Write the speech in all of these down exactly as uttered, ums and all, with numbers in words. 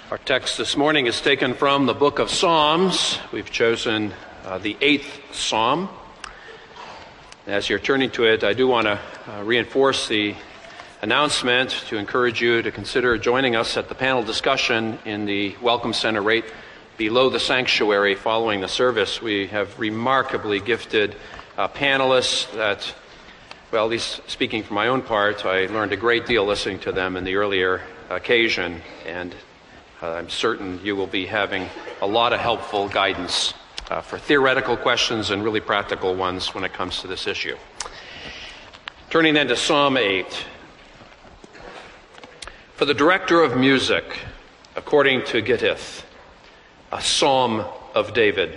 Our text this morning is taken from the book of Psalms. We've chosen uh, the eighth Psalm. As you're turning to it, I do want to uh, reinforce the announcement to encourage you to consider joining us at the panel discussion in the Welcome Center right below the sanctuary following the service. We have remarkably gifted uh, panelists that, well, at least speaking for my own part, I learned a great deal listening to them in the earlier occasion, and Uh, I'm certain you will be having a lot of helpful guidance uh, for theoretical questions and really practical ones when it comes to this issue. Turning then to Psalm eight. For the director of music, according to Gittith, a psalm of David.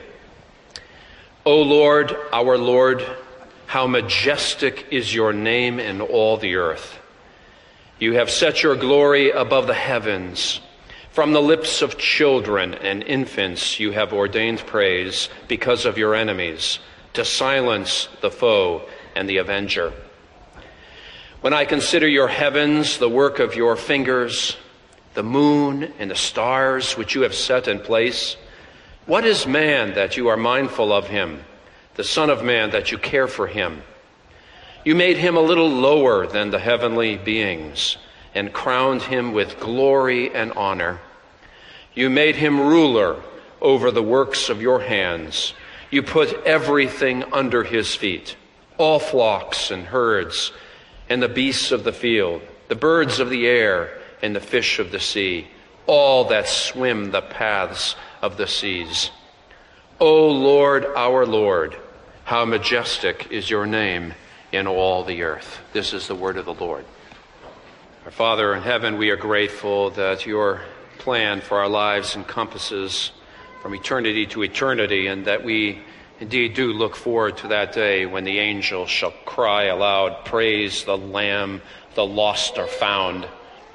O Lord, our Lord, how majestic is your name in all the earth. You have set your glory above the heavens. From the lips of children and infants you have ordained praise because of your enemies, to silence the foe and the avenger. When I consider your heavens, the work of your fingers, the moon and the stars which you have set in place, what is man that you are mindful of him, the Son of Man that you care for him? You made him a little lower than the heavenly beings, and crowned him with glory and honor. You made him ruler over the works of your hands. You put everything under his feet, all flocks and herds, and the beasts of the field, the birds of the air, and the fish of the sea, all that swim the paths of the seas. O Lord, our Lord, how majestic is your name in all the earth. This is the word of the Lord. Our Father in heaven, we are grateful that your plan for our lives encompasses from eternity to eternity, and that we indeed do look forward to that day when the angels shall cry aloud, praise the Lamb, the lost are found.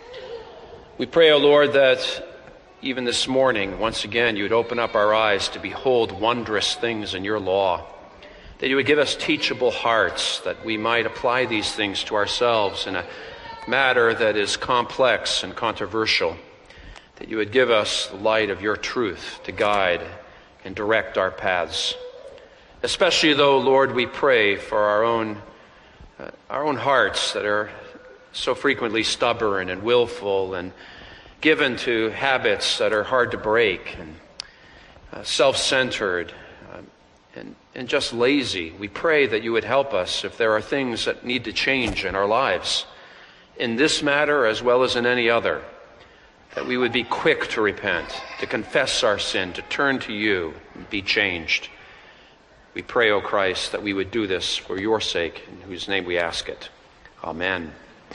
We pray, O Lord, that even this morning, once again, you would open up our eyes to behold wondrous things in your law, that you would give us teachable hearts, that we might apply these things to ourselves in a matter that is complex and controversial, that you would give us the light of your truth to guide and direct our paths. Especially though, Lord, we pray for our own uh, our own hearts that are so frequently stubborn and willful and given to habits that are hard to break, and uh, self-centered uh, and, and just lazy. We pray that you would help us if there are things that need to change in our lives, in this matter as well as in any other, that we would be quick to repent, to confess our sin, to turn to you and be changed. We pray, O Christ, that we would do this for your sake, in whose name we ask it. Amen.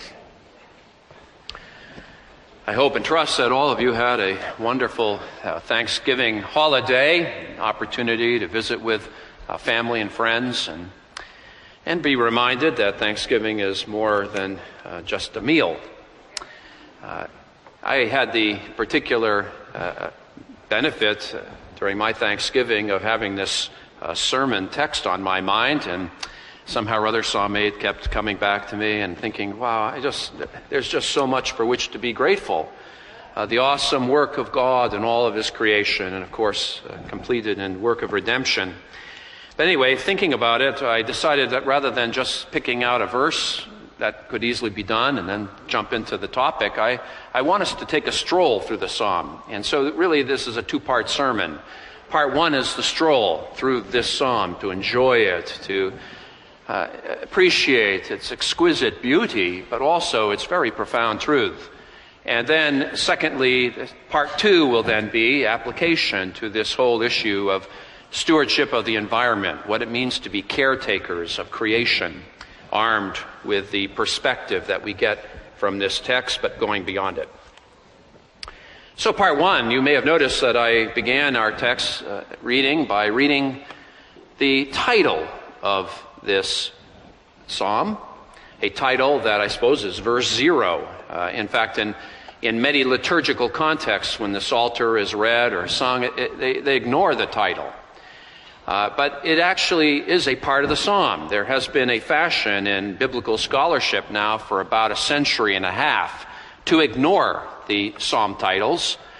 I hope and trust that all of you had a wonderful uh, Thanksgiving holiday, an opportunity to visit with uh, family and friends, and And be reminded that Thanksgiving is more than uh, just a meal. Uh, I had the particular uh, benefit uh, during my Thanksgiving of having this uh, sermon text on my mind, and somehow or other Psalm eight kept coming back to me and thinking, wow, I just there's just so much for which to be grateful. Uh, the awesome work of God and all of his creation, and of course uh, completed in work of redemption. But anyway, thinking about it, I decided that rather than just picking out a verse that could easily be done and then jump into the topic, I, I want us to take a stroll through the psalm. And so really this is a two-part sermon. Part one is the stroll through this psalm, to enjoy it, to uh, appreciate its exquisite beauty, but also its very profound truth. And then secondly, part two will then be application to this whole issue of stewardship of the environment, what it means to be caretakers of creation, armed with the perspective that we get from this text, but going beyond it. So part one, you may have noticed that I began our text uh, reading by reading the title of this psalm, a title that I suppose is verse zero. Uh, in fact, in In many liturgical contexts, when the Psalter is read or sung, it, it, they, they ignore the title. Uh, but it actually is a part of the psalm. There has been a fashion in biblical scholarship now for about a century and a half to ignore the psalm titles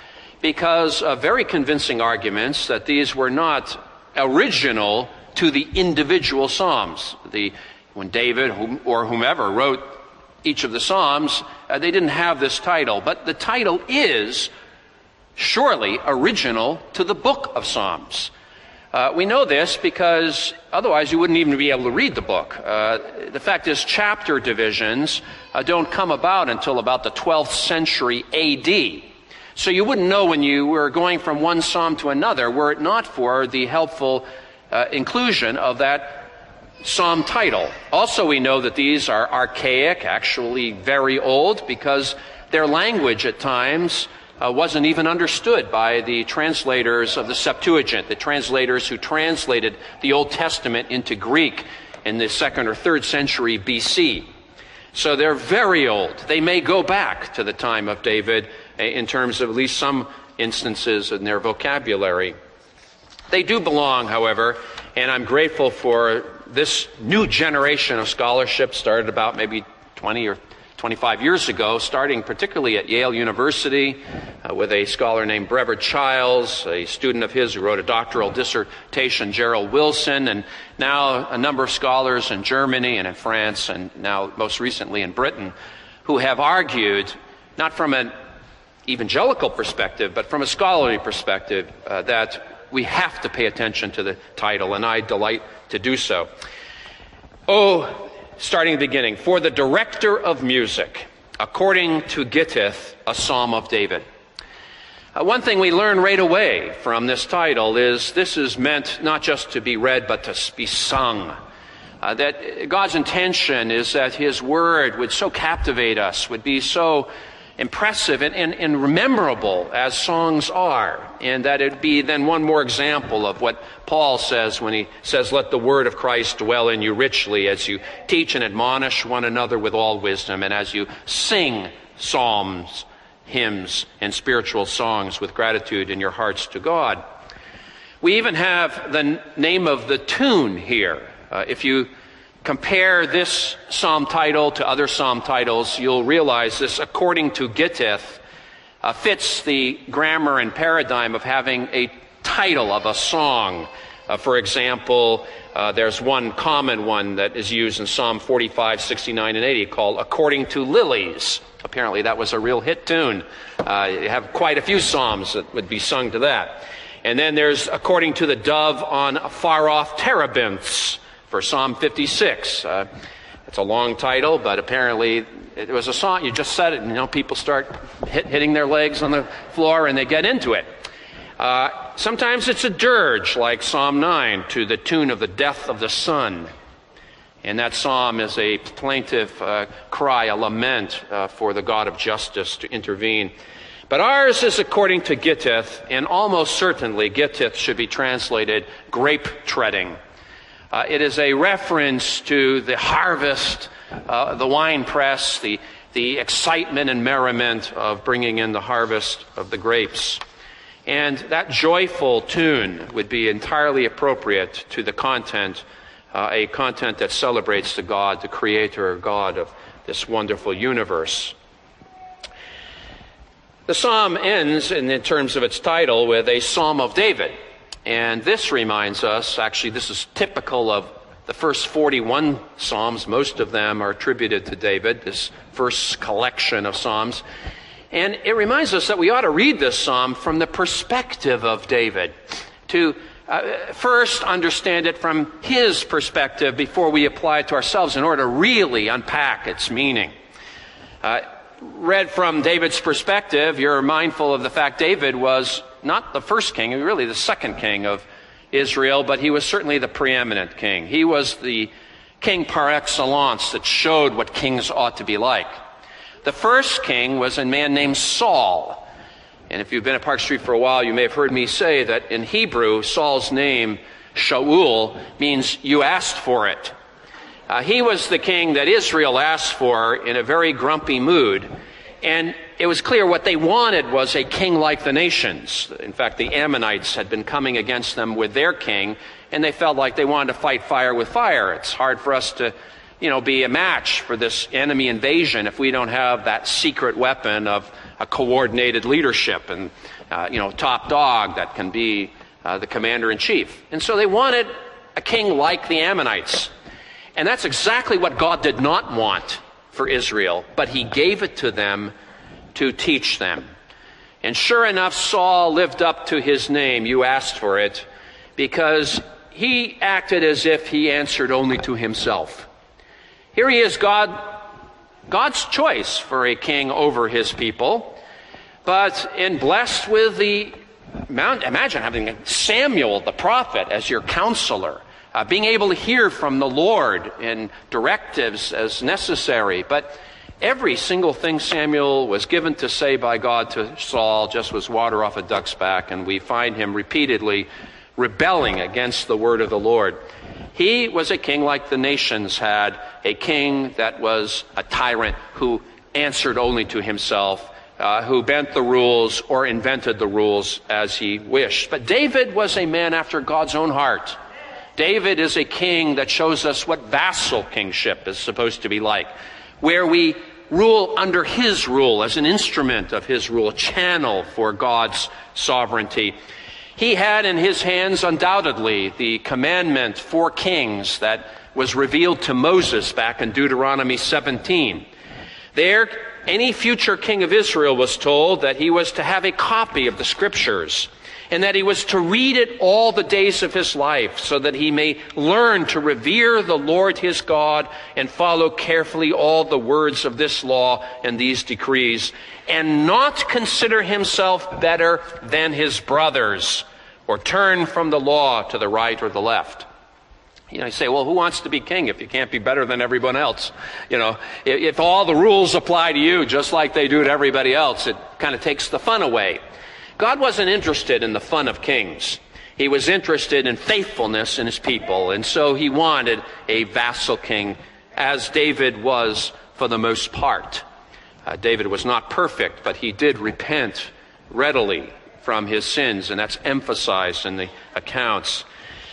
because of very convincing arguments that these were not original to the individual psalms. The, when David whom, or whomever wrote each of the psalms, uh, they didn't have this title. But the title is surely original to the book of Psalms. Uh, we know this because otherwise you wouldn't even be able to read the book. Uh, the fact is, chapter divisions uh, don't come about until about the twelfth century A D. So you wouldn't know when you were going from one psalm to another were it not for the helpful uh, inclusion of that psalm title. Also, we know that these are archaic, actually very old, because their language at times uh, wasn't even understood by the translators of the Septuagint, the translators who translated the Old Testament into Greek in the second or third century B C. So they're very old. They may go back to the time of David in terms of at least some instances in their vocabulary. They do belong, however, and I'm grateful for this new generation of scholarship, started about maybe twenty or twenty-five years ago, starting particularly at Yale University uh, with a scholar named Brevard Childs, a student of his who wrote a doctoral dissertation, Gerald Wilson, and now a number of scholars in Germany and in France, and now most recently in Britain, who have argued, not from an evangelical perspective, but from a scholarly perspective, uh, that we have to pay attention to the title, and I delight to do so. Oh, starting at the beginning, for the director of music, according to Gittith, a psalm of David. Uh, one thing we learn right away from this title is this is meant not just to be read, but to be sung. Uh, that God's intention is that His Word would so captivate us, would be so impressive and, and, and memorable as songs are, and that it be then one more example of what Paul says when he says, let the word of Christ dwell in you richly as you teach and admonish one another with all wisdom, and as you sing psalms, hymns, and spiritual songs with gratitude in your hearts to God. We even have the name of the tune here. Uh, if you compare this psalm title to other psalm titles, you'll realize this, according to Gittith, uh, fits the grammar and paradigm of having a title of a song. Uh, for example, uh, there's one common one that is used in Psalm forty-five, sixty-nine, and eighty called According to Lilies. Apparently that was a real hit tune. Uh, you have quite a few psalms that would be sung to that. And then there's According to the Dove on Far-Off Terebinths, for Psalm fifty-six. Uh, it's a long title, but apparently it was a song. You just said it, and you know, people start hit, hitting their legs on the floor and they get into it. Uh, sometimes it's a dirge, like Psalm nine, to the tune of the death of the sun. And that psalm is a plaintive uh, cry, a lament uh, for the God of justice to intervene. But ours is according to Gittith, and almost certainly Gittith should be translated grape treading. Uh, it is a reference to the harvest, uh, the wine press, the, the excitement and merriment of bringing in the harvest of the grapes. And that joyful tune would be entirely appropriate to the content, uh, a content that celebrates the God, the Creator God of this wonderful universe. The psalm ends, in, in terms of its title, with a Psalm of David. And this reminds us, actually this is typical of the first forty-one Psalms. Most of them are attributed to David, this first collection of Psalms. And it reminds us that we ought to read this Psalm from the perspective of David, to uh, first understand it from his perspective before we apply it to ourselves in order to really unpack its meaning. Uh, read from David's perspective, you're mindful of the fact David was not the first king, really the second king of Israel, but he was certainly the preeminent king. He was the king par excellence that showed what kings ought to be like. The first king was a man named Saul. And if you've been at Park Street for a while, you may have heard me say that in Hebrew, Saul's name, Shaul, means you asked for it. Uh, he was the king that Israel asked for in a very grumpy mood. And it was clear what they wanted was a king like the nations. In fact, the Ammonites had been coming against them with their king, and they felt like they wanted to fight fire with fire. It's hard for us to, you know, be a match for this enemy invasion if we don't have that secret weapon of a coordinated leadership. And uh, you know, top dog that can be uh, the commander-in-chief. And so they wanted a king like the Ammonites. And that's exactly what God did not want for Israel, but he gave it to them to teach them. And sure enough, Saul lived up to his name. You asked for it, because he acted as if he answered only to himself. Here he is, God, God's choice for a king over his people, but in blessed with the, imagine having Samuel the prophet as your counselor, uh, being able to hear from the Lord in directives as necessary. But every single thing Samuel was given to say by God to Saul just was water off a duck's back, and we find him repeatedly rebelling against the word of the Lord. He was a king like the nations had, a king that was a tyrant who answered only to himself, uh, who bent the rules or invented the rules as he wished. But David was a man after God's own heart. David is a king that shows us what vassal kingship is supposed to be like, where we rule under his rule as an instrument of his rule, a channel for God's sovereignty. He had in his hands undoubtedly the commandment for kings that was revealed to Moses back in Deuteronomy seventeen. There, any future king of Israel was told that he was to have a copy of the scriptures and that he was to read it all the days of his life so that he may learn to revere the Lord his God and follow carefully all the words of this law and these decrees, and not consider himself better than his brothers, or turn from the law to the right or the left. You know, you say, well, who wants to be king if you can't be better than everyone else? You know, if, if all the rules apply to you just like they do to everybody else, it kind of takes the fun away. God wasn't interested in the fun of kings. He was interested in faithfulness in his people, and so he wanted a vassal king, as David was for the most part. Uh, David was not perfect, but he did repent readily from his sins, and that's emphasized in the accounts.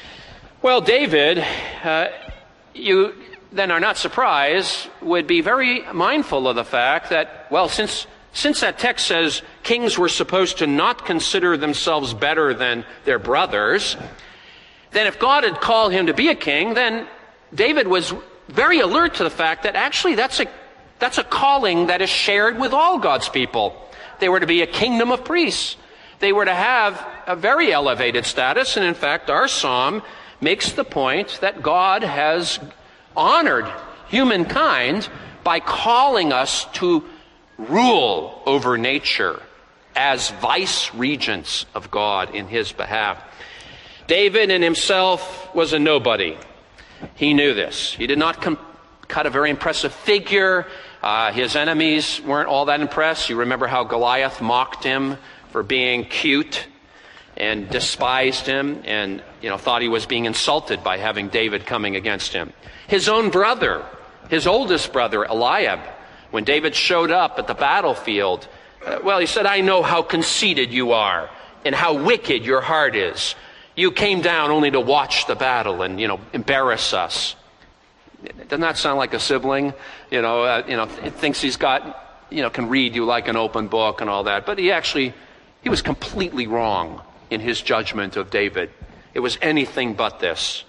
Well, David, uh, you then are not surprised, would be very mindful of the fact that, well, since since that text says kings were supposed to not consider themselves better than their brothers, then if God had called him to be a king, then David was very alert to the fact that actually that's a that's a calling that is shared with all God's people. They were to be a kingdom of priests. They were to have a very elevated status, and in fact, our psalm makes the point that God has honored humankind by calling us to rule over nature as vice-regents of God in his behalf. David in himself was a nobody. He knew this. He did not com- cut a very impressive figure. Uh, his enemies weren't all that impressed. You remember how Goliath mocked him for being cute and despised him and, you know, thought he was being insulted by having David coming against him. His own brother, his oldest brother, Eliab, when David showed up at the battlefield, uh, well, he said, I know how conceited you are and how wicked your heart is. You came down only to watch the battle and, you know, embarrass us. Doesn't that sound like a sibling? You know, uh, you know, thinks he's got, you know, can read you like an open book and all that. But he actually, he was completely wrong in his judgment of David. It was anything but this.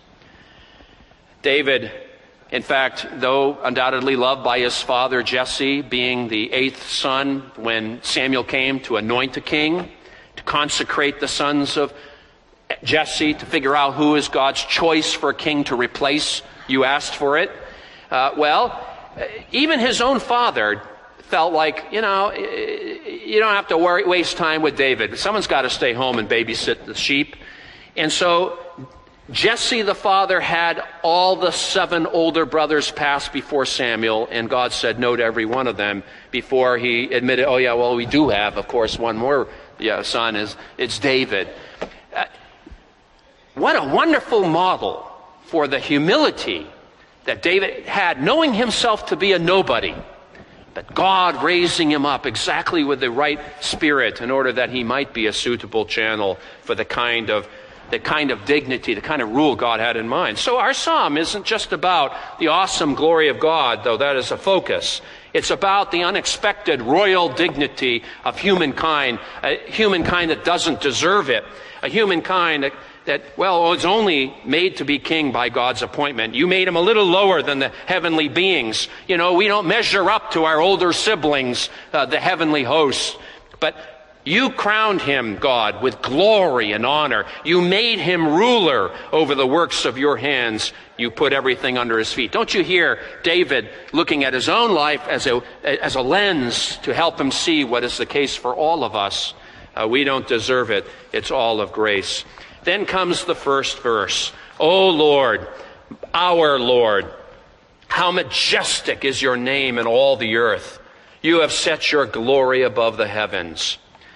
David, in fact, though undoubtedly loved by his father Jesse, being the eighth son when Samuel came to anoint a king, to consecrate the sons of Jesse, to figure out who is God's choice for a king to replace, you asked for it. Uh, well, even his own father felt like, you know, you don't have to worry, waste time with David. Someone's got to stay home and babysit the sheep. And so Jesse the father had all the seven older brothers pass before Samuel, and God said no to every one of them before he admitted, oh yeah, well, we do have, of course, one more yeah, son, is it's David. Uh, what a wonderful model for the humility that David had, knowing himself to be a nobody, but God raising him up exactly with the right spirit in order that he might be a suitable channel for the kind of the kind of dignity, the kind of rule God had in mind. So our psalm isn't just about the awesome glory of God, though that is a focus. It's about the unexpected royal dignity of humankind, a humankind that doesn't deserve it, a humankind that, that, well, is only made to be king by God's appointment. You made him a little lower than the heavenly beings. You know, we don't measure up to our older siblings, uh, the heavenly hosts. But you crowned him, God, with glory and honor. You made him ruler over the works of your hands. You put everything under his feet. Don't you hear David looking at his own life as a, as a lens to help him see what is the case for all of us? Uh, we don't deserve it. It's all of grace. Then comes the first verse. O Lord, our Lord, how majestic is your name in all the earth. You have set your glory above the heavens.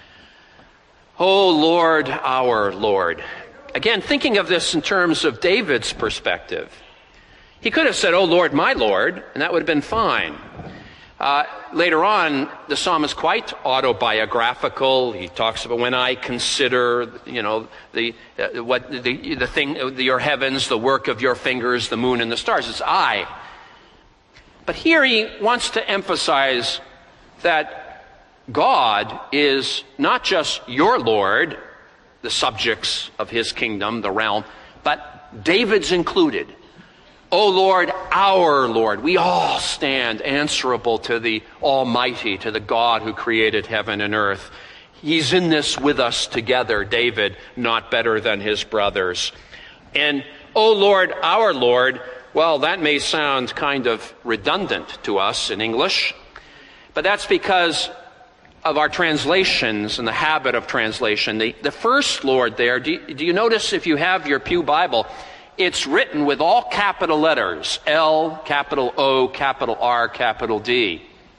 O Lord, our Lord. Again, thinking of this in terms of David's perspective, he could have said, O Lord, my Lord, and that would have been fine. Uh, later on, the psalm is quite autobiographical. He talks about when I consider, you know, the uh, what the the thing, the, your heavens, the work of your fingers, the moon and the stars. It's I. But here he wants to emphasize that God is not just your Lord, the subjects of his kingdom, the realm, but David's included. O Lord, our Lord. We all stand answerable to the Almighty, to the God who created heaven and earth. He's in this with us together, David, not better than his brothers. And, O Lord, our Lord, well, that may sound kind of redundant to us in English, but that's because of our translations and the habit of translation. The, the first Lord there, do you, do you notice if you have your Pew Bible, it's written with all capital letters, L, capital O, capital R, capital D.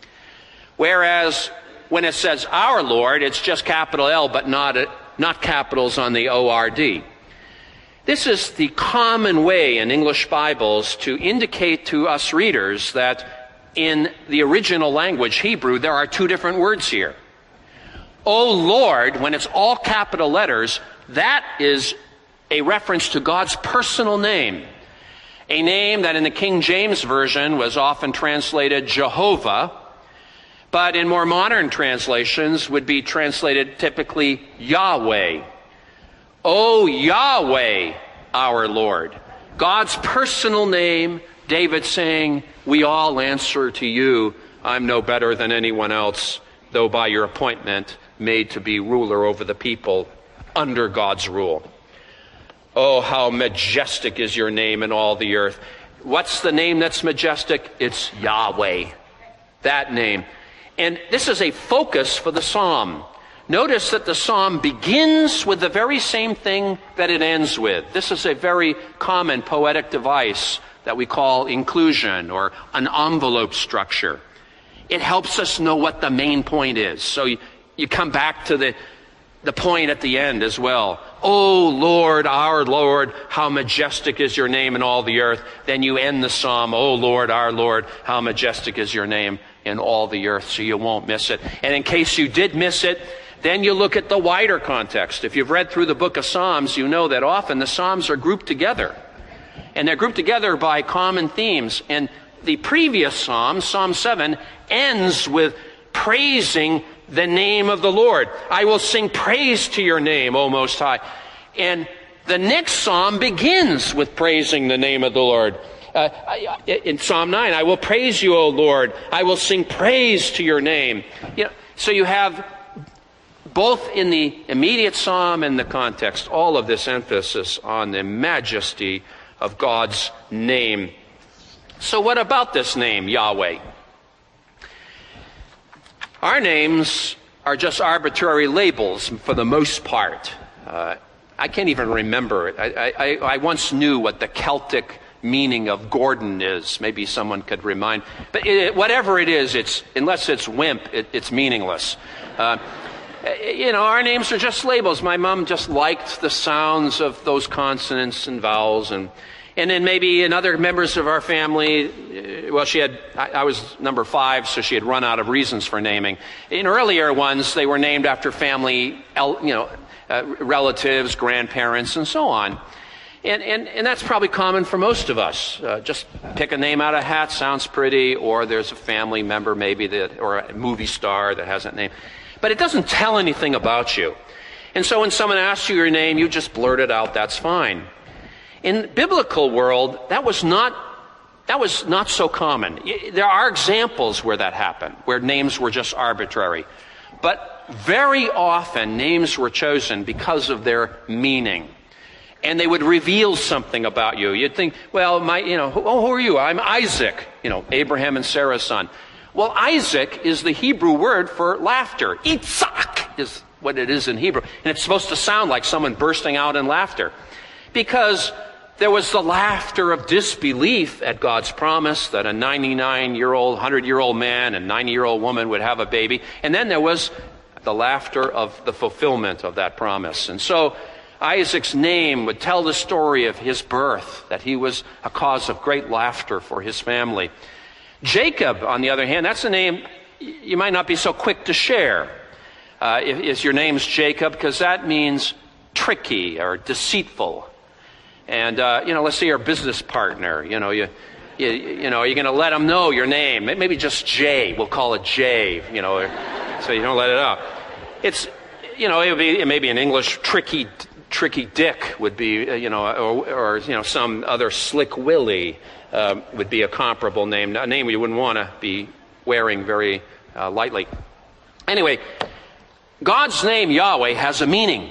Whereas when it says our Lord, it's just capital L, but not, not capitals on the O R D. This is the common way in English Bibles to indicate to us readers that in the original language, Hebrew, there are two different words here. O Lord, when it's all capital letters, that is a reference to God's personal name, a name that in the King James Version was often translated Jehovah, but in more modern translations would be translated typically Yahweh. O Yahweh, our Lord. God's personal name, David saying, we all answer to you. I'm no better than anyone else, though by your appointment made to be ruler over the people under God's rule. Oh, how majestic is your name in all the earth. What's the name that's majestic? It's Yahweh, that name. And this is a focus for the psalm. Notice that the psalm begins with the very same thing that it ends with. This is a very common poetic device that we call inclusion or an envelope structure. It helps us know what the main point is. So you, you come back to the The point at the end as well. O Lord, our Lord, how majestic is your name in all the earth. Then you end the psalm, O Lord, our Lord, how majestic is your name in all the earth, so you won't miss it. And in case you did miss it, then you look at the wider context. If you've read through the book of Psalms, you know that often the Psalms are grouped together. And they're grouped together by common themes. And the previous psalm, Psalm seven, ends with praising the name of the Lord. I will sing praise to your name, O Most High. And the next psalm begins with praising the name of the Lord. Uh, in Psalm nine, I will praise you, O Lord. I will sing praise to your name. You know, so you have both in the immediate psalm and the context, all of this emphasis on the majesty of God's name. So what about this name, Yahweh? Our names are just arbitrary labels for the most part. Uh, I can't even remember it. I, I, I once knew what the Celtic meaning of Gordon is. Maybe someone could remind. But it, whatever it is, it's unless it's wimp, it, it's meaningless. Uh, you know, our names are just labels. My mom just liked the sounds of those consonants and vowels, and And then maybe in other members of our family, well, she had, I, I was number five, so she had run out of reasons for naming. In earlier ones, they were named after family, you know, uh, relatives, grandparents, and so on. And, and, and that's probably common for most of us. Uh, just pick a name out of a hat, sounds pretty, or there's a family member maybe that, or a movie star that has that name. But it doesn't tell anything about you. And so when someone asks you your name, you just blurt it out, that's fine. In the biblical world, that was not that was not so common. There are examples where that happened, where names were just arbitrary. But very often, names were chosen because of their meaning. And they would reveal something about you. You'd think, well, my, you know, who, oh, who are you? I'm Isaac, you know, Abraham and Sarah's son. Well, Isaac is the Hebrew word for laughter. Itzak is what it is in Hebrew. And it's supposed to sound like someone bursting out in laughter. Because there was the laughter of disbelief at God's promise that a ninety-nine-year-old, one hundred-year-old man and ninety-year-old woman would have a baby. And then there was the laughter of the fulfillment of that promise. And so Isaac's name would tell the story of his birth, that he was a cause of great laughter for his family. Jacob, on the other hand, that's a name you might not be so quick to share. Uh, if, if your name's Jacob, because that means tricky or deceitful. And, uh, you know, let's say you're a business partner, you know, you, you, you know, you're going to let them know your name. Maybe just Jay. We'll call it Jay, you know, or, so you don't let it out. It's, you know, it would be, it may be in English, tricky, tricky Dick would be, uh, you know, or, or, you know, some other Slick Willie uh, would be a comparable name, a name you wouldn't want to be wearing very uh, lightly. Anyway, God's name, Yahweh, has a meaning.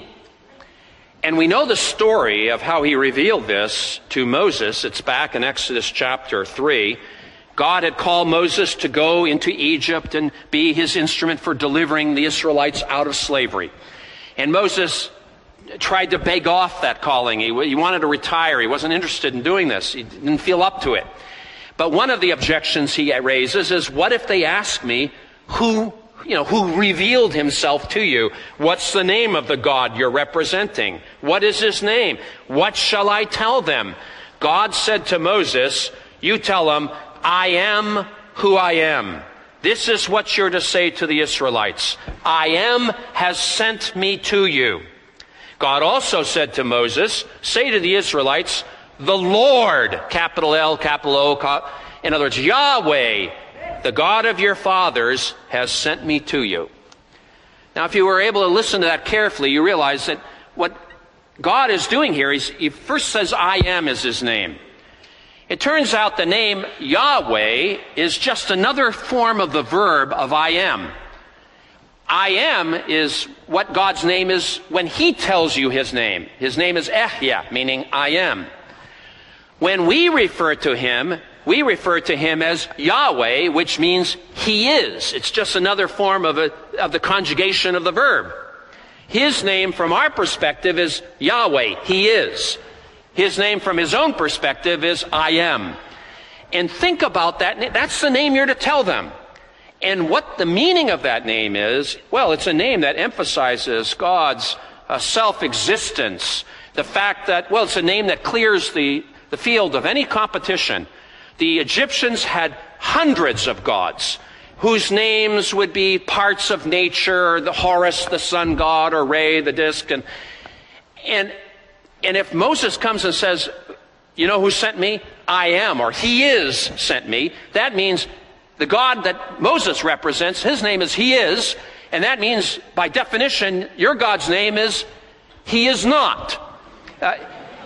And we know the story of how he revealed this to Moses. It's back in Exodus chapter three. God had called Moses to go into Egypt and be his instrument for delivering the Israelites out of slavery. And Moses tried to beg off that calling. He, he wanted to retire. He wasn't interested in doing this. He didn't feel up to it. But one of the objections he raises is, what if they ask me who You know, who revealed himself to you? What's the name of the God you're representing? What is his name? What shall I tell them? God said to Moses, you tell them, I am who I am. This is what you're to say to the Israelites. I am has sent me to you. God also said to Moses, say to the Israelites, the Lord, capital L, capital O, in other words, Yahweh, the God of your fathers, has sent me to you. Now, if you were able to listen to that carefully, you realize that what God is doing here is he first says, I am is his name. It turns out the name Yahweh is just another form of the verb of I am. I am is what God's name is when he tells you his name. His name is Ehyeh, meaning I am. When we refer to him, we refer to him as Yahweh, which means he is. It's just another form of, a, of the conjugation of the verb. His name from our perspective is Yahweh, he is. His name from his own perspective is I am. And think about that. That's the name you're to tell them. And what the meaning of that name is, well, it's a name that emphasizes God's uh, self-existence. The fact that, well, it's a name that clears the, the field of any competition. The Egyptians had hundreds of gods whose names would be parts of nature, the Horus, the sun god, or Re, the disk. And, and, and if Moses comes and says, you know who sent me? I am, or he is sent me. That means the God that Moses represents, his name is he is. And that means, by definition, your God's name is he is not. Uh,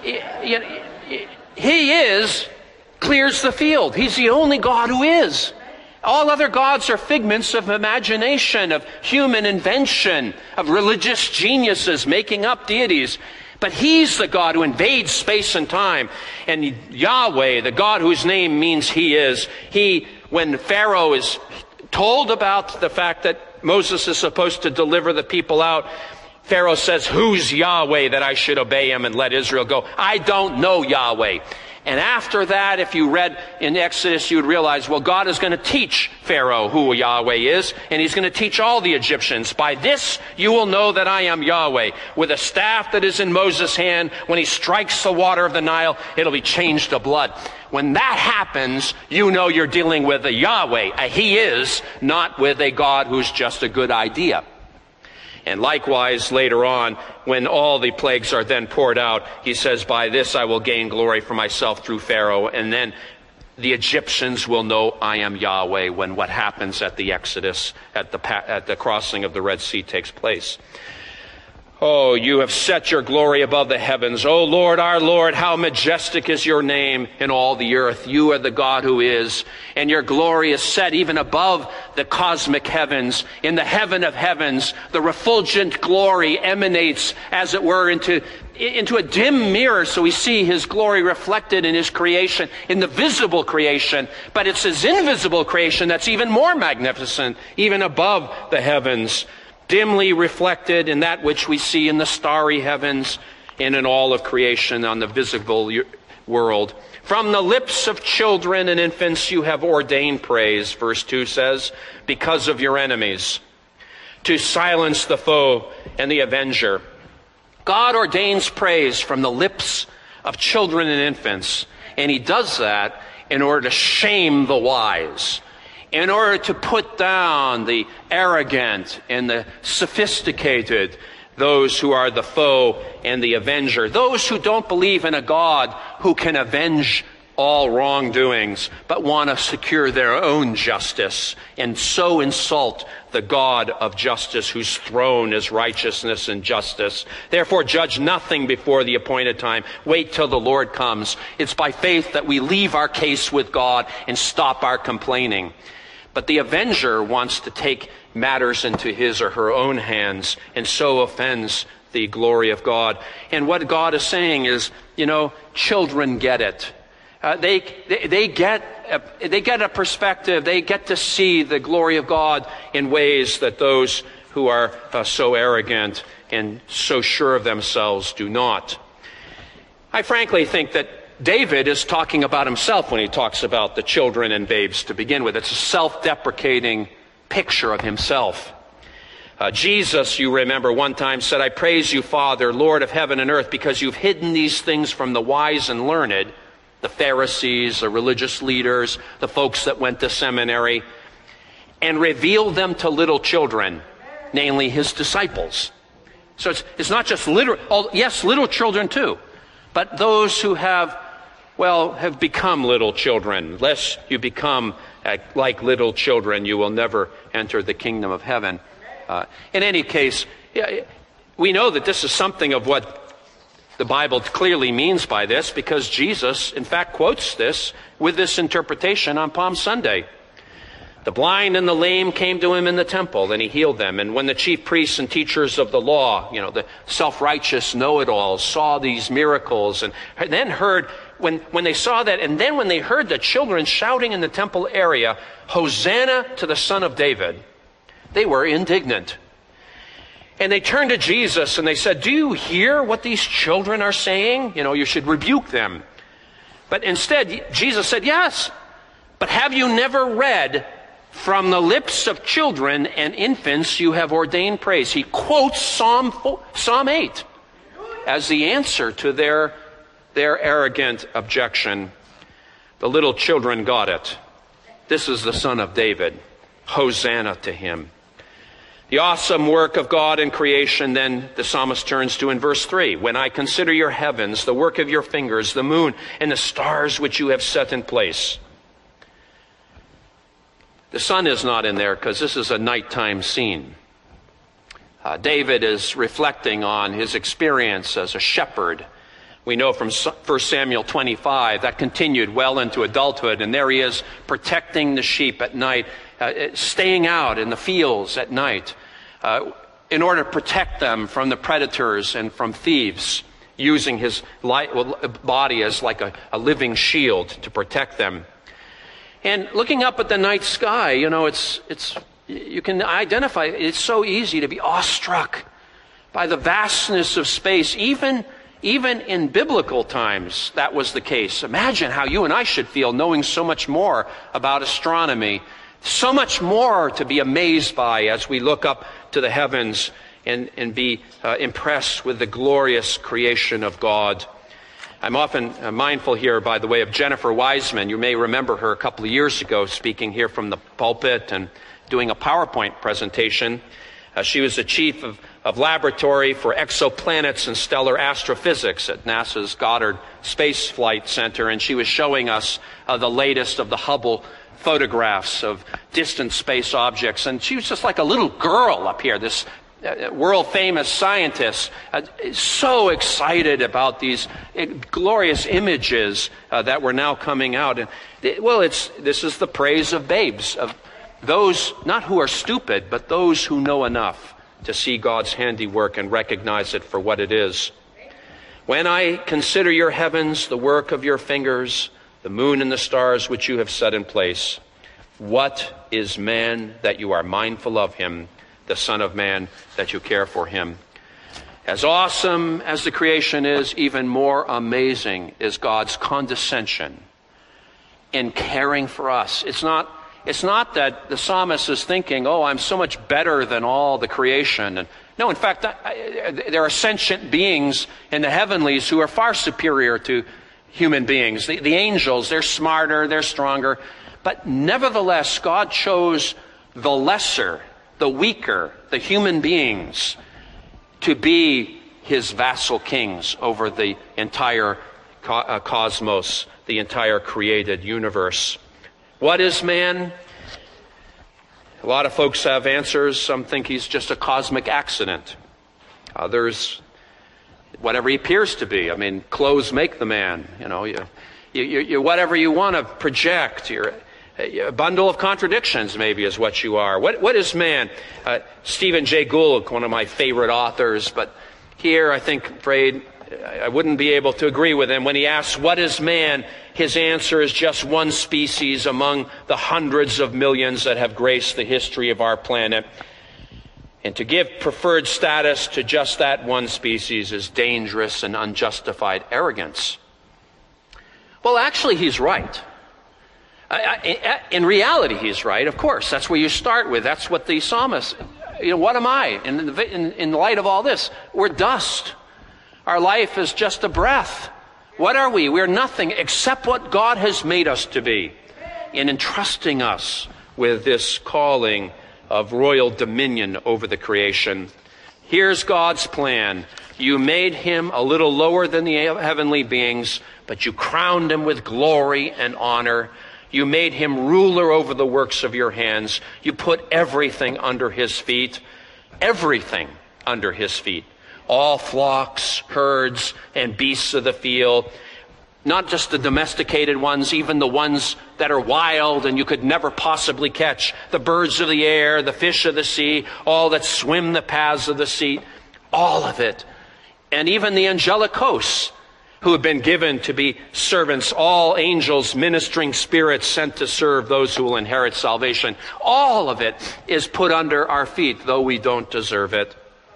he is clears the field. He's the only God who is. All other gods are figments of imagination, of human invention, of religious geniuses making up deities. But he's the God who invades space and time. And Yahweh, the God whose name means he is, he, when Pharaoh is told about the fact that Moses is supposed to deliver the people out, Pharaoh says, who's Yahweh that I should obey him and let Israel go? I don't know Yahweh. And after that, if you read in Exodus, you would realize, well, God is going to teach Pharaoh who Yahweh is, and he's going to teach all the Egyptians. By this you will know that I am Yahweh. With a staff that is in Moses' hand, when he strikes the water of the Nile, it'll be changed to blood. When that happens, you know you're dealing with a Yahweh, a he is, not with a God who's just a good idea. And likewise, later on, when all the plagues are then poured out, he says, by this I will gain glory for myself through Pharaoh. And then the Egyptians will know I am Yahweh when what happens at the Exodus, at the, at the crossing of the Red Sea takes place. Oh, you have set your glory above the heavens. O Lord, our Lord, how majestic is your name in all the earth. You are the God who is, and your glory is set even above the cosmic heavens. In the heaven of heavens, the refulgent glory emanates, as it were, into, into a dim mirror, so we see his glory reflected in his creation, in the visible creation. But it's his invisible creation that's even more magnificent, even above the heavens, dimly reflected in that which we see in the starry heavens and in all of creation on the visible world. From the lips of children and infants you have ordained praise, verse two says, because of your enemies, to silence the foe and the avenger. God ordains praise from the lips of children and infants, and he does that in order to shame the wise, in order to put down the arrogant and the sophisticated, those who are the foe and the avenger, those who don't believe in a God who can avenge all wrongdoings, but want to secure their own justice and so insult the God of justice, whose throne is righteousness and justice. Therefore, judge nothing before the appointed time. Wait till the Lord comes. It's by faith that we leave our case with God and stop our complaining. But the avenger wants to take matters into his or her own hands and so offends the glory of God. And what God is saying is, you know, children get it. Uh, they, they they get a, they get a perspective. They get to see the glory of God in ways that those who are uh, so arrogant and so sure of themselves do not. I frankly think that David is talking about himself when he talks about the children and babes to begin with. It's a self-deprecating picture of himself. Uh, Jesus, you remember, one time said, I praise you, Father, Lord of heaven and earth, because you've hidden these things from the wise and learned, the Pharisees, the religious leaders, the folks that went to seminary, and revealed them to little children, namely his disciples. So it's, it's not just literal, oh, yes, little children too, but those who have well, have become little children. Lest you become uh, like little children, you will never enter the kingdom of heaven. Uh, in any case, we know that this is something of what the Bible clearly means by this, because Jesus, in fact, quotes this with this interpretation on Palm Sunday. The blind and the lame came to him in the temple, and he healed them. And when the chief priests and teachers of the law, you know, the self-righteous know-it-alls, saw these miracles, and then heard, when, when they saw that, and then when they heard the children shouting in the temple area, Hosanna to the Son of David, they were indignant. And they turned to Jesus and they said, do you hear what these children are saying? You know, you should rebuke them. But instead, Jesus said, yes, but have you never read, from the lips of children and infants you have ordained praise? He quotes Psalm Psalm eight as the answer to their, their arrogant objection. The little children got it. This is the Son of David. Hosanna to him. The awesome work of God in creation, then the psalmist turns to in verse three. When I consider your heavens, the work of your fingers, the moon and the stars which you have set in place. The sun is not in there because this is a nighttime scene. Uh, David is reflecting on his experience as a shepherd. We know from First Samuel twenty-five that continued well into adulthood, and there he is protecting the sheep at night, uh, staying out in the fields at night uh, in order to protect them from the predators and from thieves, using his light, body as like a, a living shield to protect them. And looking up at the night sky, you know, it's it's you can identify, it's so easy to be awestruck by the vastness of space. Even, even in biblical times, that was the case. Imagine how you and I should feel knowing so much more about astronomy. So much more to be amazed by as we look up to the heavens and, and be uh, impressed with the glorious creation of God. I'm often uh, mindful here, by the way, of Jennifer Wiseman. You may remember her a couple of years ago speaking here from the pulpit and doing a PowerPoint presentation. Uh, she was the chief of of laboratory for exoplanets and stellar astrophysics at NASA's Goddard Space Flight Center, and she was showing us uh, the latest of the Hubble photographs of distant space objects. And she was just like a little girl up here, this uh, world-famous scientist, uh, so excited about these uh, glorious images uh, that were now coming out. And it, well, it's this is the praise of babes, of those not who are stupid, but those who know enough to see God's handiwork and recognize it for what it is. When I consider your heavens, the work of your fingers, the moon and the stars which you have set in place, what is man that you are mindful of him, the Son of Man that you care for him? As awesome as the creation is, even more amazing is God's condescension in caring for us. It's not It's not that the psalmist is thinking, oh, I'm so much better than all the creation. And no, in fact, there are sentient beings in the heavenlies who are far superior to human beings. The, the angels, they're smarter, they're stronger. But nevertheless, God chose the lesser, the weaker, the human beings to be his vassal kings over the entire co- uh, cosmos, the entire created universe. What is man? A lot of folks have answers. Some think he's just a cosmic accident. Others, whatever he appears to be. I mean, clothes make the man. You know, you, you, you whatever you want to project. You're a bundle of contradictions, maybe, is what you are. What, what is man? Uh, Stephen Jay Gould, one of my favorite authors, but here I think, afraid, I wouldn't be able to agree with him. When he asks, what is man? His answer is just one species among the hundreds of millions that have graced the history of our planet. And to give preferred status to just that one species is dangerous and unjustified arrogance. Well, actually, he's right. In reality, he's right, of course. That's where you start with. That's what the psalmist, you know, what am I? In, in, in light of all this, we're dust. Our life is just a breath. What are we? We're nothing except what God has made us to be in entrusting us with this calling of royal dominion over the creation. Here's God's plan. You made him a little lower than the heavenly beings, but you crowned him with glory and honor. You made him ruler over the works of your hands. You put everything under his feet. Everything under his feet. All flocks, herds, and beasts of the field. Not just the domesticated ones, even the ones that are wild and you could never possibly catch. The birds of the air, the fish of the sea, all that swim the paths of the sea. All of it. And even the angelic hosts who have been given to be servants, all angels, ministering spirits sent to serve those who will inherit salvation. All of it is put under our feet, though we don't deserve it.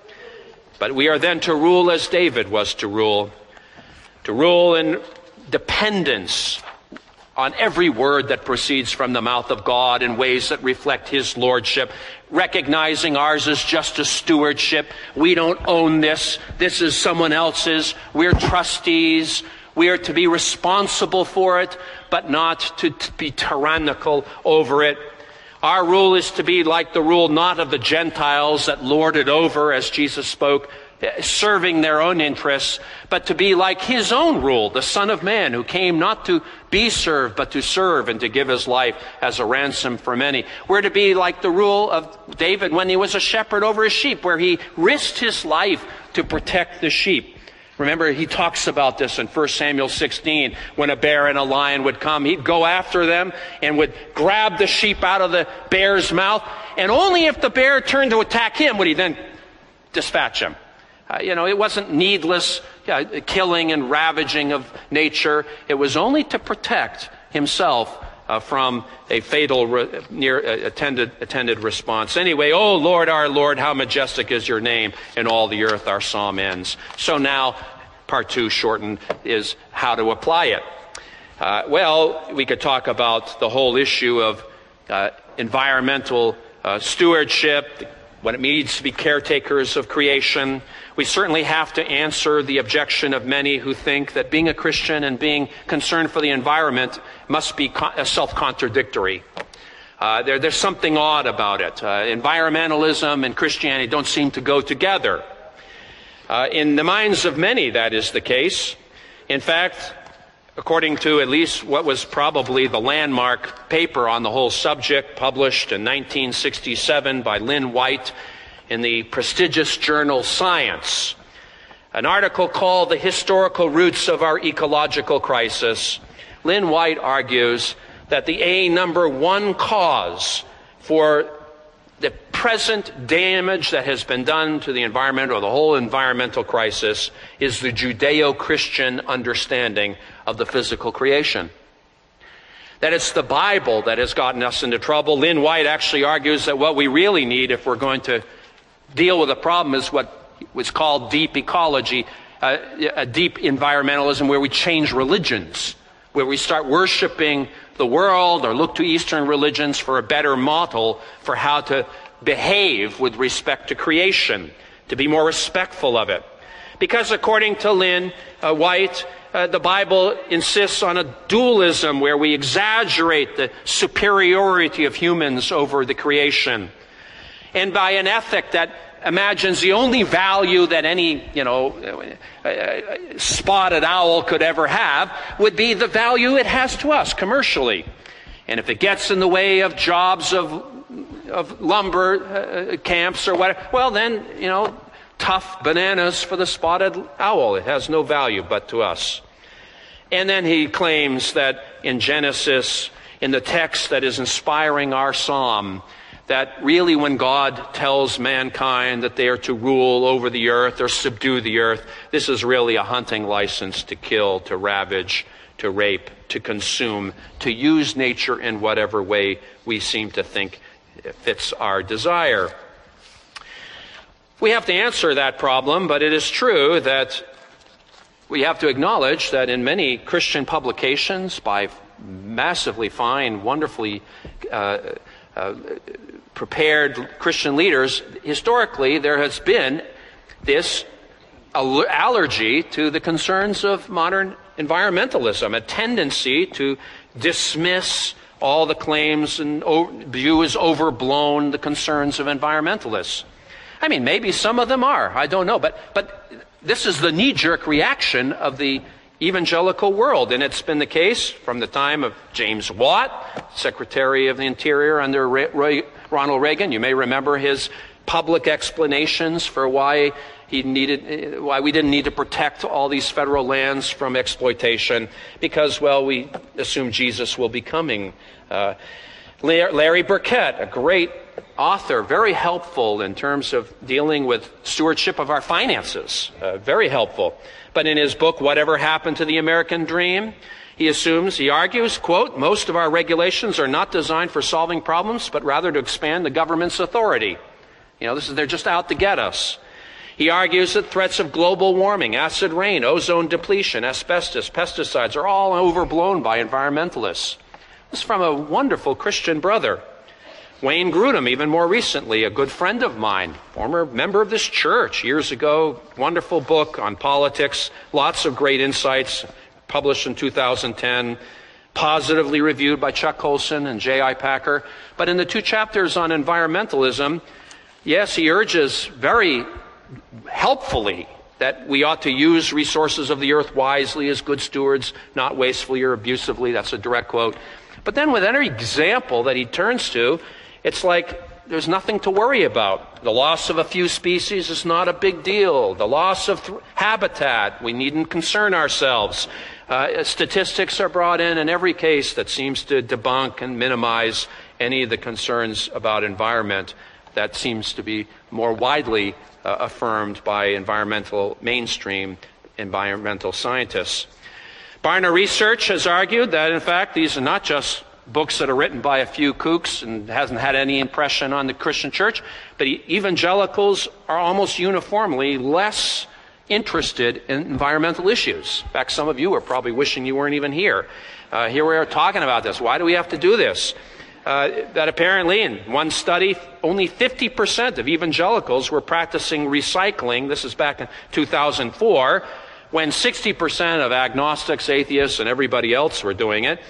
But we are then to rule as David was to rule, to rule in dependence on every word that proceeds from the mouth of God in ways that reflect his lordship, recognizing ours is just a stewardship. We don't own this. This is someone else's. We're trustees. We are to be responsible for it, but not to be tyrannical over it. Our rule is to be like the rule not of the Gentiles that lord it over, as Jesus spoke, serving their own interests, but to be like his own rule, the Son of Man, who came not to be served, but to serve and to give his life as a ransom for many. We're to be like the rule of David when he was a shepherd over his sheep, where he risked his life to protect the sheep. Remember, he talks about this in First Samuel sixteen. When a bear and a lion would come, he'd go after them and would grab the sheep out of the bear's mouth. And only if the bear turned to attack him would he then dispatch him. Uh, you know, it wasn't needless uh, killing and ravaging of nature. It was only to protect himself uh, from a fatal re- near uh, attended attended response. Anyway, oh Lord, our Lord, how majestic is your name in all the earth, our psalm ends. So now, part two, shortened, is how to apply it. Uh, well, we could talk about the whole issue of uh, environmental uh, stewardship, what it means to be caretakers of creation. We certainly have to answer the objection of many who think that being a Christian and being concerned for the environment must be self-contradictory. Uh, there, there's something odd about it. Uh, environmentalism and Christianity don't seem to go together. Uh, in the minds of many, that is the case. In fact, according to at least what was probably the landmark paper on the whole subject, published in nineteen sixty-seven by Lynn White in the prestigious journal Science, an article called The Historical Roots of Our Ecological Crisis, Lynn White argues that the A number one cause for the present damage that has been done to the environment, or the whole environmental crisis, is the Judeo-Christian understanding of the physical creation. That it's the Bible that has gotten us into trouble. Lynn White actually argues that what we really need if we're going to deal with the problem is what was called deep ecology, uh, a deep environmentalism where we change religions, where we start worshiping the world or look to Eastern religions for a better model for how to behave with respect to creation, to be more respectful of it. Because according to Lynn uh, White, uh, the Bible insists on a dualism where we exaggerate the superiority of humans over the creation, and by an ethic that imagines the only value that any, you know, spotted owl could ever have would be the value it has to us commercially. And if it gets in the way of jobs of of lumber uh, camps or whatever, well then, you know, tough bananas for the spotted owl. It has no value but to us. And then he claims that in Genesis, in the text that is inspiring our psalm, that really when God tells mankind that they are to rule over the earth or subdue the earth, this is really a hunting license to kill, to ravage, to rape, to consume, to use nature in whatever way we seem to think fits our desire. We have to answer that problem, but it is true that we have to acknowledge that in many Christian publications by massively fine, wonderfully uh, uh, prepared Christian leaders, historically there has been this allergy to the concerns of modern environmentalism, a tendency to dismiss all the claims and view as overblown the concerns of environmentalists. I mean, maybe some of them are, I don't know, but but this is the knee-jerk reaction of the evangelical world, and it's been the case from the time of James Watt, Secretary of the Interior under Ronald Reagan. You may remember his public explanations for why he needed, why we didn't need to protect all these federal lands from exploitation, because, well, we assume Jesus will be coming. Uh, Larry Burkett, a great author, very helpful in terms of dealing with stewardship of our finances, uh, very helpful. But in his book, Whatever Happened to the American Dream, he assumes, he argues, quote, most of our regulations are not designed for solving problems, but rather to expand the government's authority. You know, this is, they're just out to get us. He argues that threats of global warming, acid rain, ozone depletion, asbestos, pesticides are all overblown by environmentalists. This is from a wonderful Christian brother. Wayne Grudem, even more recently, a good friend of mine, former member of this church years ago, wonderful book on politics, lots of great insights, published in two thousand ten, positively reviewed by Chuck Colson and J I Packer. But in the two chapters on environmentalism, yes, he urges very helpfully that we ought to use resources of the earth wisely as good stewards, not wastefully or abusively. That's a direct quote. But then with every example that he turns to, it's like there's nothing to worry about. The loss of a few species is not a big deal. The loss of th- habitat, we needn't concern ourselves. Uh, statistics are brought in in every case that seems to debunk and minimize any of the concerns about environment that seems to be more widely uh, affirmed by environmental mainstream environmental scientists. Barna Research has argued that, in fact, these are not just books that are written by a few kooks and hasn't had any impression on the Christian church, but evangelicals are almost uniformly less interested in environmental issues. In fact, some of you are probably wishing you weren't even here. Uh, here we are talking about this. Why do we have to do this? Uh, that apparently, in one study, only fifty percent of evangelicals were practicing recycling. This is back in two thousand four, when sixty percent of agnostics, atheists, and everybody else were doing it.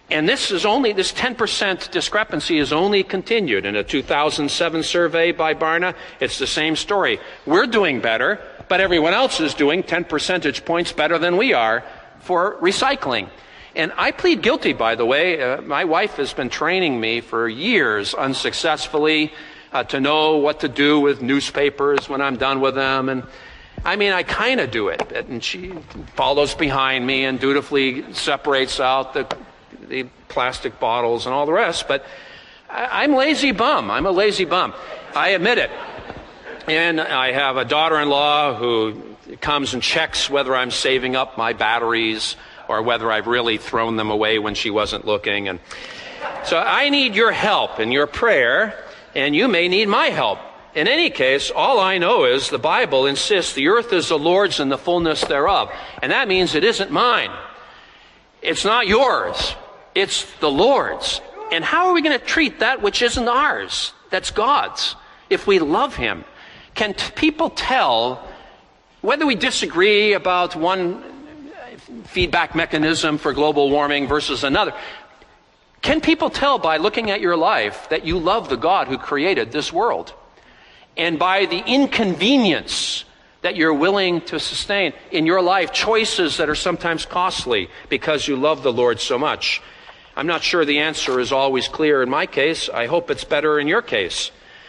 And this is only, this ten percent discrepancy is only continued. In a two thousand seven survey by Barna, it's the same story. We're doing better, but everyone else is doing ten percentage points better than we are for recycling. And I plead guilty, by the way. Uh, my wife has been training me for years unsuccessfully uh, to know what to do with newspapers when I'm done with them. And I mean, I kind of do it. And she follows behind me and dutifully separates out the the plastic bottles and all the rest, but I, I'm lazy bum. I'm a lazy bum. I admit it. And I have a daughter-in-law who comes and checks whether I'm saving up my batteries or whether I've really thrown them away when she wasn't looking. And so I need your help and your prayer, and you may need my help. In any case, all I know is the Bible insists the earth is the Lord's and the fullness thereof. And that means it isn't mine. It's not yours. It's the Lord's. And how are we going to treat that which isn't ours? That's God's. If we love Him. Can t- people tell, whether we disagree about one feedback mechanism for global warming versus another, can people tell by looking at your life that you love the God who created this world? And by the inconvenience that you're willing to sustain in your life, choices that are sometimes costly because you love the Lord so much. I'm not sure the answer is always clear in my case. I hope it's better in your case.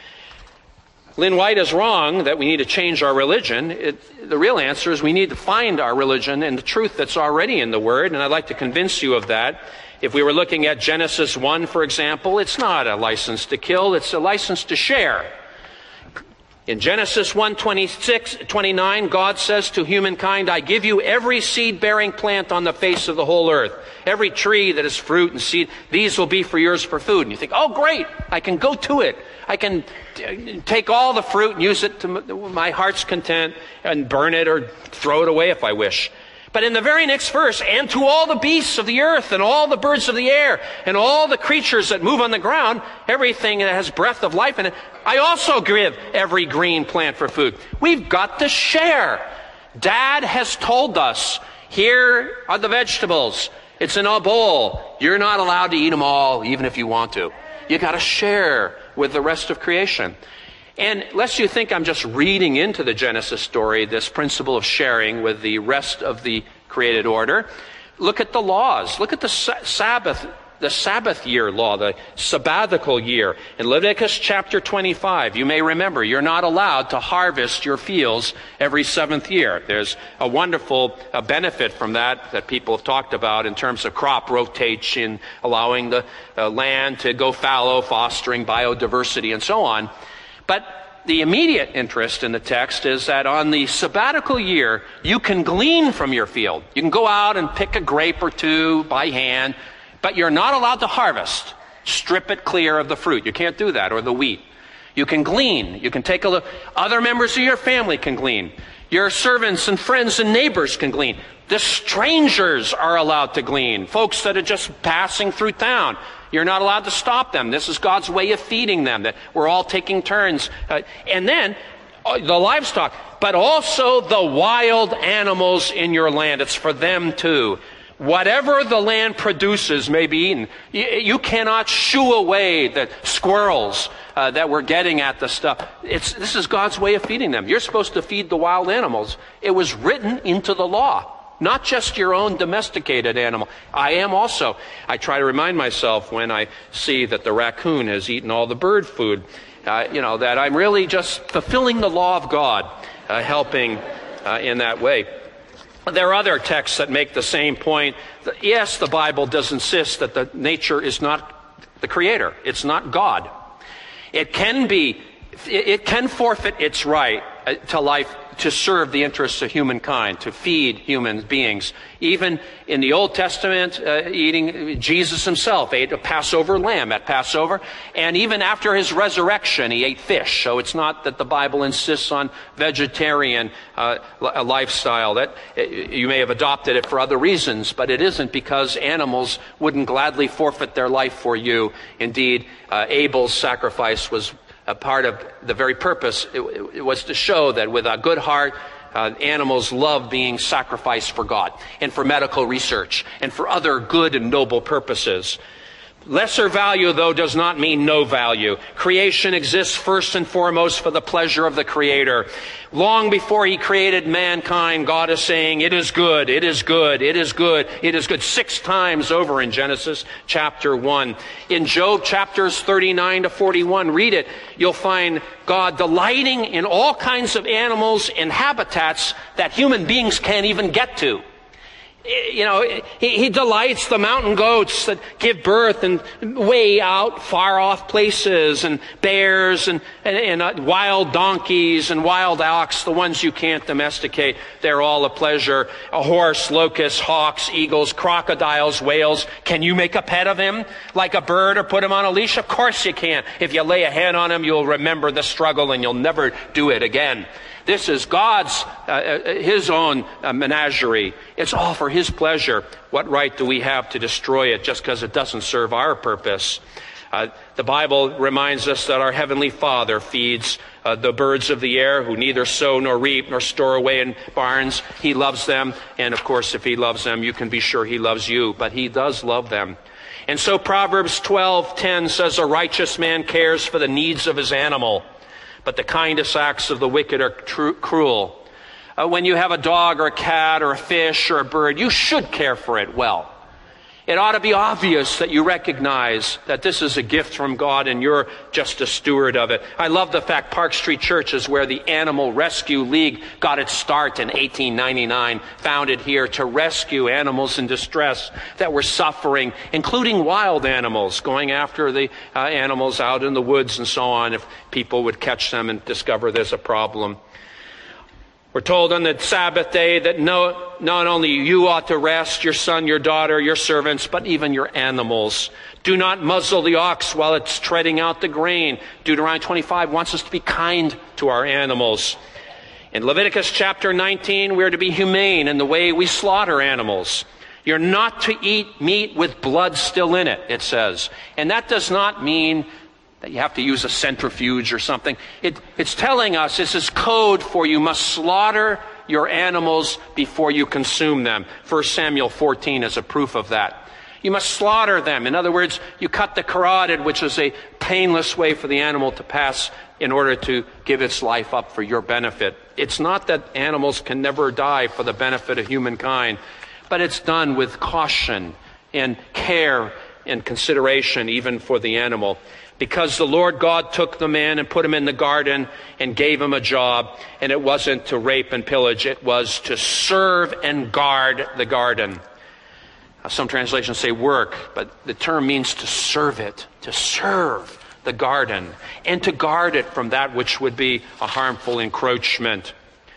Lynn White is wrong that we need to change our religion. It, the real answer is we need to find our religion and the truth that's already in the Word, and I'd like to convince you of that. If we were looking at Genesis one, for example, it's not a license to kill, it's a license to share. In Genesis one twenty-six, twenty-nine, God says to humankind, I give you every seed-bearing plant on the face of the whole earth. Every tree that is fruit and seed, these will be for yours for food. And you think, oh great, I can go to it. I can t- take all the fruit and use it to m- my heart's content and burn it or throw it away if I wish. But in the very next verse, and to all the beasts of the earth and all the birds of the air and all the creatures that move on the ground, everything that has breath of life in it, I also give every green plant for food. We've got to share. Dad has told us, here are the vegetables. It's in a bowl. You're not allowed to eat them all, even if you want to. You got to share with the rest of creation. And lest you think I'm just reading into the Genesis story this principle of sharing with the rest of the created order, look at the laws. Look at the Sabbath, the Sabbath year law, the sabbatical year. In Leviticus chapter twenty-five, you may remember, you're not allowed to harvest your fields every seventh year. There's a wonderful uh, benefit from that that people have talked about in terms of crop rotation, allowing the uh, land to go fallow, fostering biodiversity, and so on. But the immediate interest in the text is that on the sabbatical year, you can glean from your field. You can go out and pick a grape or two by hand, but you're not allowed to harvest. Strip it clear of the fruit. You can't do that, or the wheat. You can glean. You can take a look. Other members of your family can glean. Your servants and friends and neighbors can glean. The strangers are allowed to glean. Folks that are just passing through town. You're not allowed to stop them. This is God's way of feeding them, that we're all taking turns. Uh, and then uh, the livestock, but also the wild animals in your land. It's for them too. Whatever the land produces may be eaten. You, you cannot shoo away the squirrels uh, that we're getting at the stuff. It's, this is God's way of feeding them. You're supposed to feed the wild animals. It was written into the law. Not just your own domesticated animal. I am also. I try to remind myself when I see that the raccoon has eaten all the bird food, uh, you know, that I'm really just fulfilling the law of God, uh, helping uh, in that way. There are other texts that make the same point. Yes, the Bible does insist that the nature is not the creator. It's not God. It can be, it can forfeit its right to life, to serve the interests of humankind, to feed human beings. Even in the Old Testament, uh, eating, Jesus himself ate a Passover lamb at Passover, and even after his resurrection, he ate fish. So it's not that the Bible insists on vegetarian uh, a lifestyle. That you may have adopted it for other reasons, but it isn't because animals wouldn't gladly forfeit their life for you. Indeed, uh, Abel's sacrifice was a part of the very purpose. It, it was to show that with a good heart, uh, animals love being sacrificed for God and for medical research and for other good and noble purposes. Lesser value, though, does not mean no value. Creation exists first and foremost for the pleasure of the Creator. Long before He created mankind, God is saying, it is good, it is good, it is good, it is good, six times over in Genesis chapter one. In Job chapters thirty-nine to forty-one, read it, you'll find God delighting in all kinds of animals and habitats that human beings can't even get to. You know, he, he delights the mountain goats that give birth in way out, far off places, and bears and, and, and uh, wild donkeys and wild ox, the ones you can't domesticate. They're all a pleasure. A horse, locusts, hawks, eagles, crocodiles, whales. Can you make a pet of him like a bird or put him on a leash? Of course you can. If you lay a hand on him, you'll remember the struggle and you'll never do it again. This is God's, uh, His own uh, menagerie. It's all for His pleasure. What right do we have to destroy it just because it doesn't serve our purpose? Uh, the Bible reminds us that our Heavenly Father feeds uh, the birds of the air who neither sow nor reap nor store away in barns. He loves them. And of course, if He loves them, you can be sure He loves you. But He does love them. And so Proverbs twelve ten says, a righteous man cares for the needs of his animal, but the kindest acts of the wicked are tr- cruel. Uh, when you have a dog or a cat or a fish or a bird, you should care for it well. It ought to be obvious that you recognize that this is a gift from God and you're just a steward of it. I love the fact Park Street Church is where the Animal Rescue League got its start in eighteen ninety-nine, founded here to rescue animals in distress that were suffering, including wild animals, going after the uh, animals out in the woods and so on, if people would catch them and discover there's a problem. We're told on the Sabbath day that no, not only you ought to rest, your son, your daughter, your servants, but even your animals. Do not muzzle the ox while it's treading out the grain. Deuteronomy twenty-five wants us to be kind to our animals. In Leviticus chapter nineteen, we are to be humane in the way we slaughter animals. You're not to eat meat with blood still in it, it says. And that does not mean that you have to use a centrifuge or something. It, it's telling us this is code for you must slaughter your animals before you consume them. First Samuel fourteen is a proof of that. You must slaughter them. In other words, you cut the carotid, which is a painless way for the animal to pass in order to give its life up for your benefit. It's not that animals can never die for the benefit of humankind, but it's done with caution and care and consideration even for the animal. Because the Lord God took the man and put him in the garden and gave him a job. And it wasn't to rape and pillage. It was to serve and guard the garden. Now, some translations say work, but the term means to serve it. To serve the garden. And to guard it from that which would be a harmful encroachment.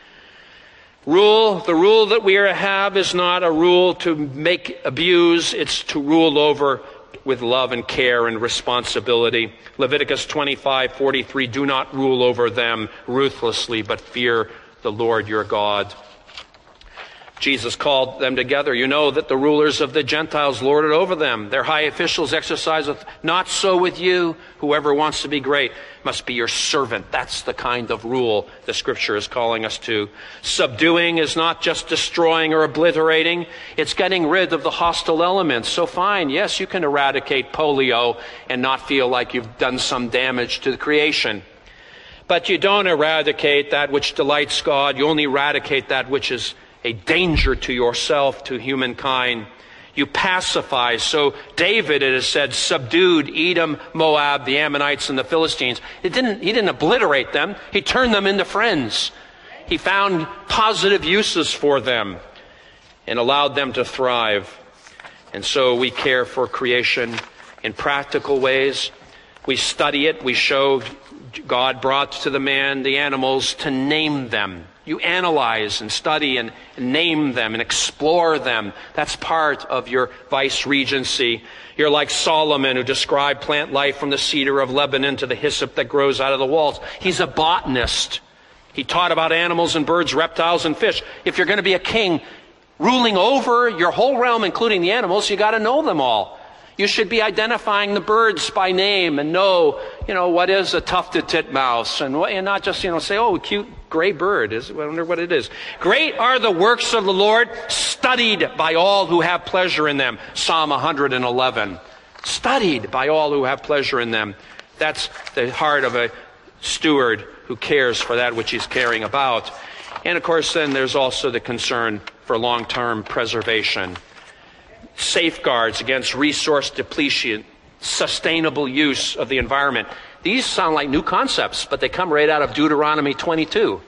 Rule, the rule that we are to have is not a rule to make abuse. It's to rule over with love and care and responsibility. Leviticus twenty-five forty-three, do not rule over them ruthlessly, but fear the Lord your God. Jesus called them together. You know that the rulers of the Gentiles lord it over them. Their high officials exercise it. Not so with you. Whoever wants to be great must be your servant. That's the kind of rule the Scripture is calling us to. Subduing is not just destroying or obliterating. It's getting rid of the hostile elements. So fine, yes, you can eradicate polio and not feel like you've done some damage to the creation. But you don't eradicate that which delights God. You only eradicate that which is a danger to yourself, to humankind. You pacify. So David, it is said, subdued Edom, Moab, the Ammonites, and the Philistines. It didn't, he didn't obliterate them. He turned them into friends. He found positive uses for them and allowed them to thrive. And so we care for creation in practical ways. We study it. We show God brought to the man the animals to name them. You analyze and study and name them and explore them. That's part of your vice regency. You're like Solomon, who described plant life from the cedar of Lebanon to the hyssop that grows out of the walls. He's a botanist. He taught about animals and birds, reptiles and fish. If you're going to be a king ruling over your whole realm, including the animals, you got to know them all. You should be identifying the birds by name and know, you know, what is a tufted titmouse, and, what, and not just, you know, say, oh, cute gray bird. Is, I wonder what it is. Great are the works of the Lord, studied by all who have pleasure in them. Psalm one hundred eleven. Studied by all who have pleasure in them. That's the heart of a steward who cares for that which he's caring about. And of course, then there's also the concern for long-term preservation. Safeguards against resource depletion, sustainable use of the environment. These sound like new concepts, but they come right out of Deuteronomy twenty-two.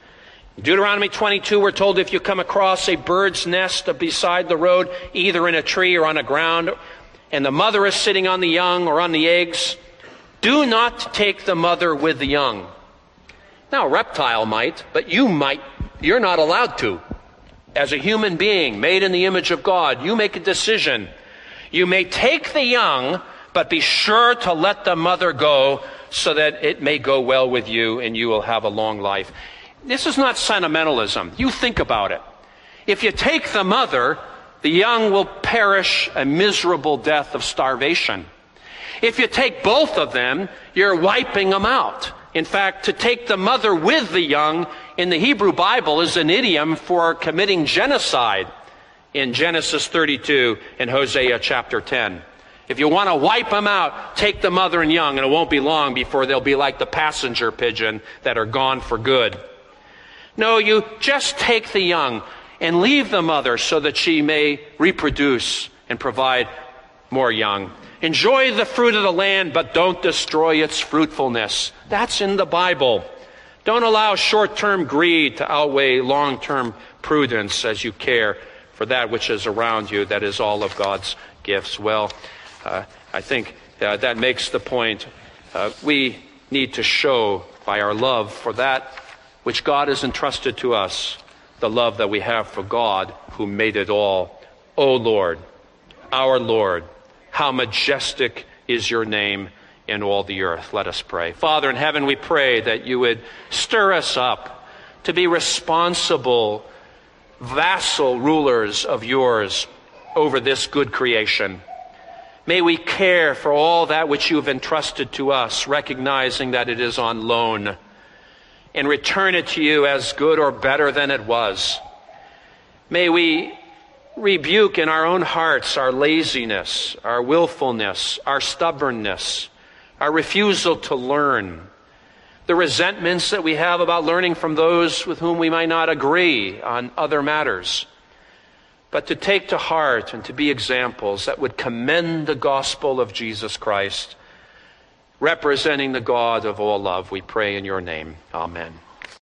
In Deuteronomy twenty-two, we're told if you come across a bird's nest beside the road, either in a tree or on the ground, and the mother is sitting on the young or on the eggs, do not take the mother with the young. Now, a reptile might, but you might, you're not allowed to. As a human being made in the image of God, you make a decision. You may take the young, but be sure to let the mother go so that it may go well with you and you will have a long life. This is not sentimentalism. You think about it. If you take the mother, the young will perish a miserable death of starvation. If you take both of them, you're wiping them out. In fact, to take the mother with the young in the Hebrew Bible is an idiom for committing genocide in Genesis thirty-two and Hosea chapter ten. If you want to wipe them out, take the mother and young, and it won't be long before they'll be like the passenger pigeon that are gone for good. No, you just take the young and leave the mother so that she may reproduce and provide more young. Enjoy the fruit of the land, but don't destroy its fruitfulness. That's in the Bible. Don't allow short-term greed to outweigh long-term prudence as you care for that which is around you, that is all of God's gifts. Well, uh, I think uh, that makes the point. Uh, we need to show by our love for that which God has entrusted to us, the love that we have for God who made it all. O Lord, our Lord, how majestic is your name in all the earth. Let us pray. Father in heaven, we pray that you would stir us up to be responsible, vassal rulers of yours over this good creation. May we care for all that which you have entrusted to us, recognizing that it is on loan, and return it to you as good or better than it was. May we rebuke in our own hearts our laziness, our willfulness, our stubbornness, our refusal to learn, the resentments that we have about learning from those with whom we might not agree on other matters, but to take to heart and to be examples that would commend the gospel of Jesus Christ, representing the God of all love. We pray in your name. Amen.